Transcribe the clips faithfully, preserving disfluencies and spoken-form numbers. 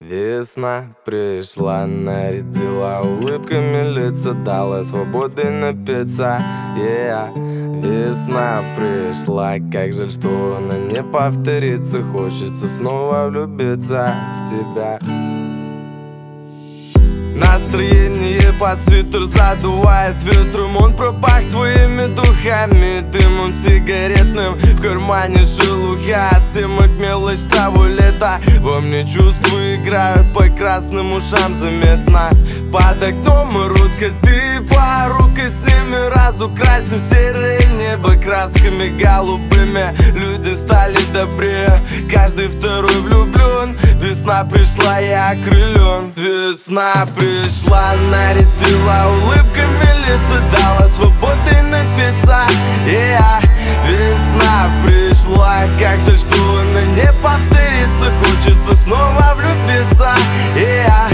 Весна пришла, нарядила улыбками лица, дала свободы напиться, yeah. Весна пришла, как жаль, что она не повторится. Хочется снова влюбиться в тебя. Настроение под свитер задувает ветром, он пропах твоими духами, дымом сигаретным. В кармане шелуха от съемок мелочь того лета. Во мне чувства играют по красным ушам заметно. Под окном рудка, ты порукой с ними разукрасим серое небо красками голубыми. Люди стали добрее, каждый второй влюблен. Весна пришла, я окрылен. Весна пришла, нарядила улыбками лица, дала свободы напиться, yeah. Весна пришла, как жаль, что она не повторится. Хочется снова влюбиться, yeah.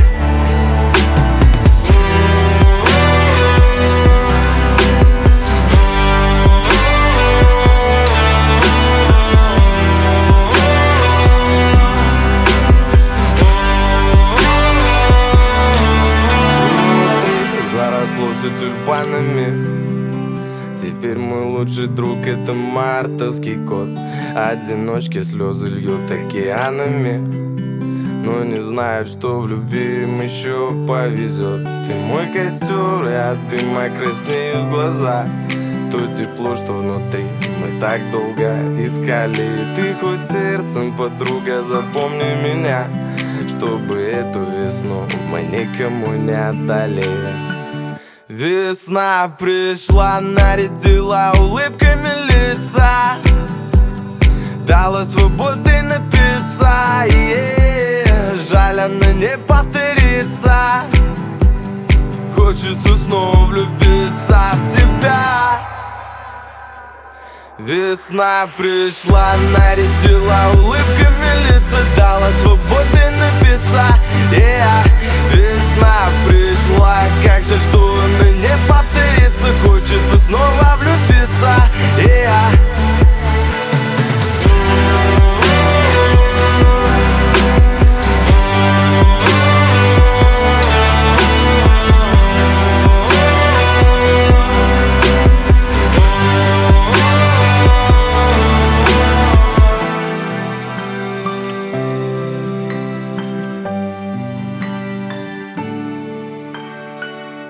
Все тюльпанами. Теперь мой лучший друг — это мартовский кот. Одиночки слезы льют океанами, но не знают, что в любви им еще повезет. Ты мой костер, и от дыма краснеют глаза. То тепло, что внутри мы так долго искали. Ты хоть сердцем, подруга, запомни меня, чтобы эту весну мы никому не отдали. Весна пришла, нарядила улыбками лица, дала свободы напиться, yeah. Жаль, она не повторится. Хочется снова влюбиться в тебя. Весна пришла, нарядила